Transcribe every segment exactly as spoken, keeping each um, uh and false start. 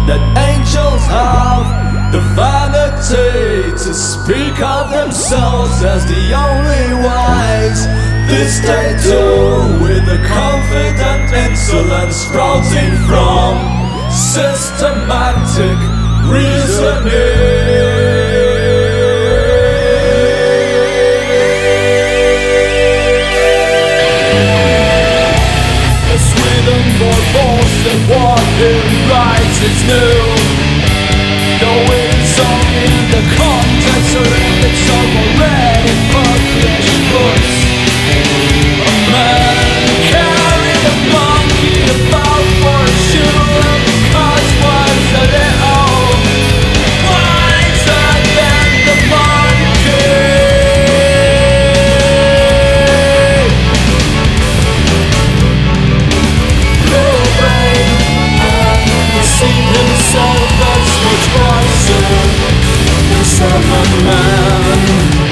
that angels have the vanity to speak of themselves as the only wise. This they do with a confident insolence sprouting from systematic reasoning. And what it writes is new, though it's only in the context or in its already published books. A man carried a monkey about for a shoe, and because was a little wiser than the monkey. Himself as much wiser than some man.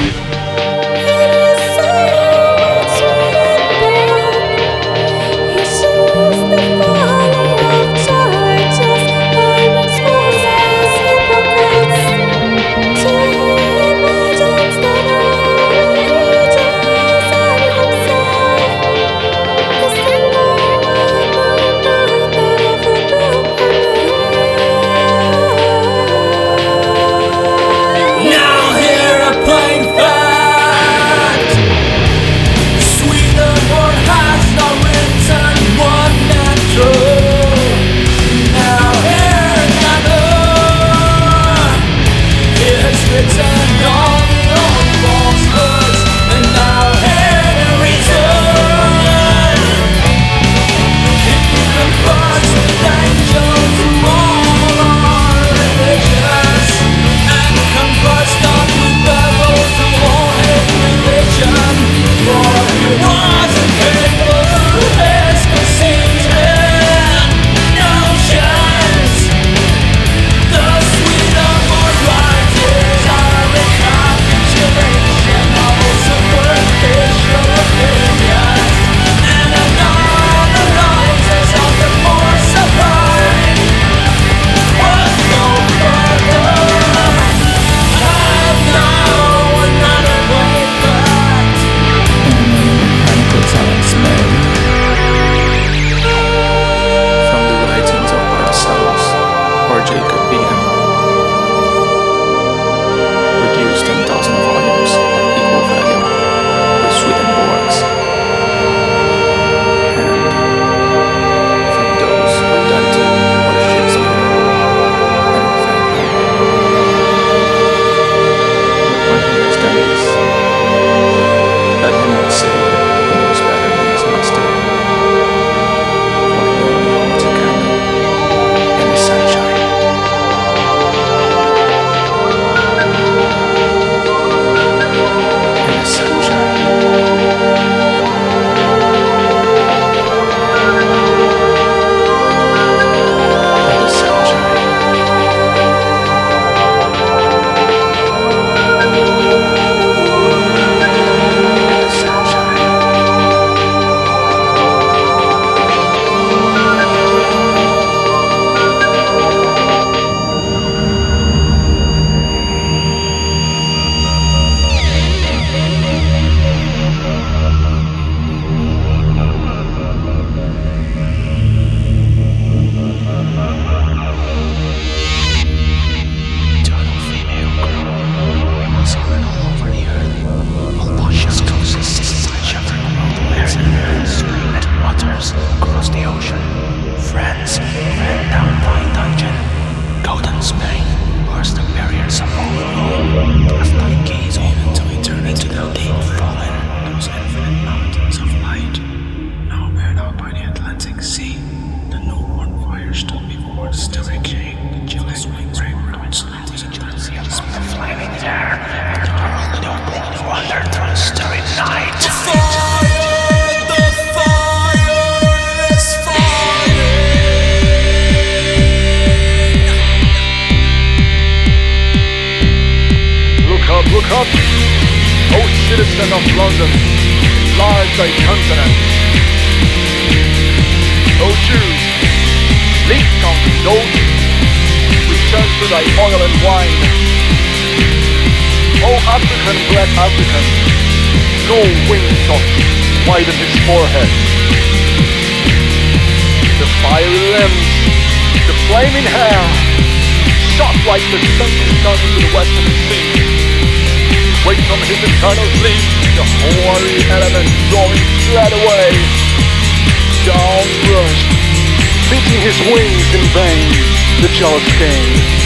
Look up, O citizen of London, large thy countenance. O Jew, least on those to thy oil and wine. O African, black African, no wings of widen his forehead. The fiery limbs, the flaming hair, shot like the sunken sun into the western sea. Wake from his eternal sleep, the hoary element drawing fled away. Down rushed, beating his wings in vain, the jealous king.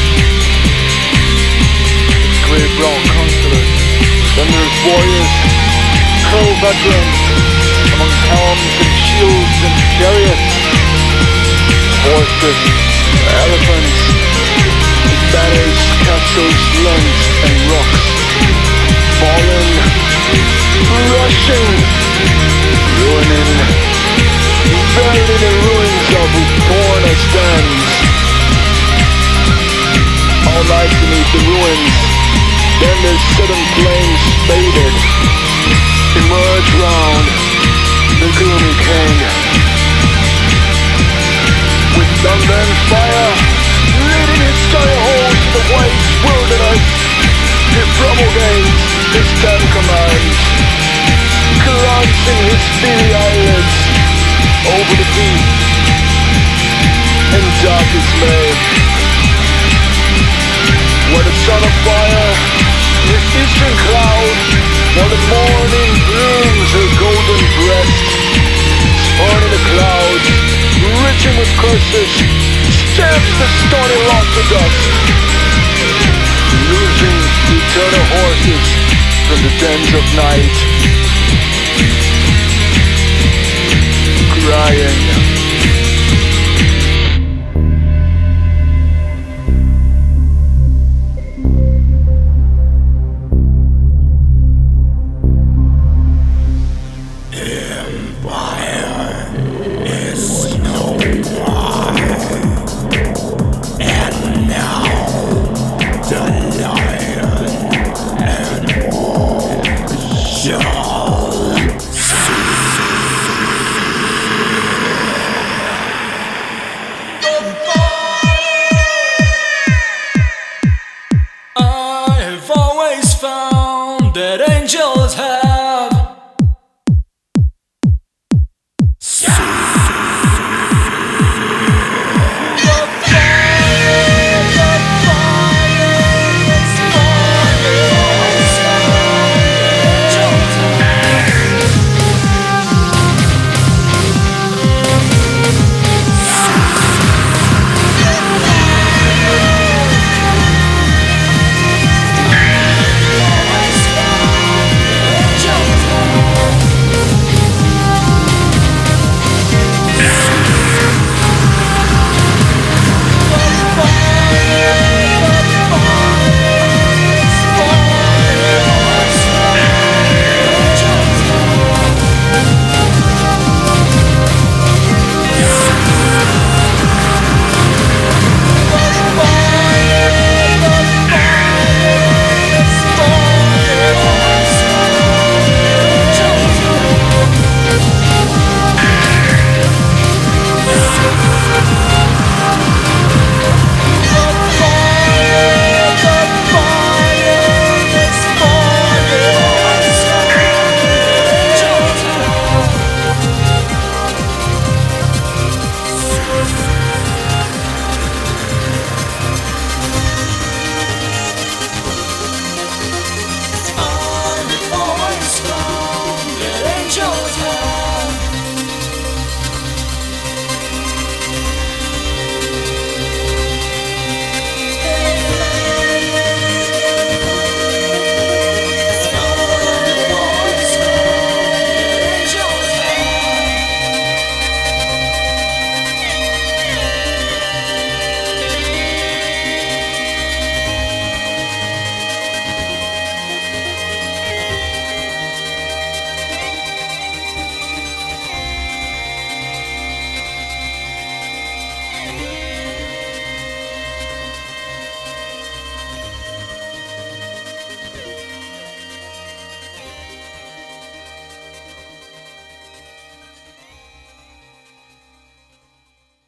His grey brown constellars, thunderous warriors, curled veterans, among helms and shields and chariots, horses, elephants, banners, castles, lands, and rocks, fallen, rushing, ruining, buried in the ruins of Upona stands. All night beneath the ruins, then their sudden flames faded, emerge round the gloomy king. With thunder and fire, leading his dire host the white wilderness, he promulgates his ten commands, glancing his steely eyelids over the deep and darkest main, where the sun of fire, his eastern cloud, while the morning blooms her golden breast, spun in the clouds, reaching with curses, stamps the stony lot to dust, losing eternal horses from the dens of night, crying.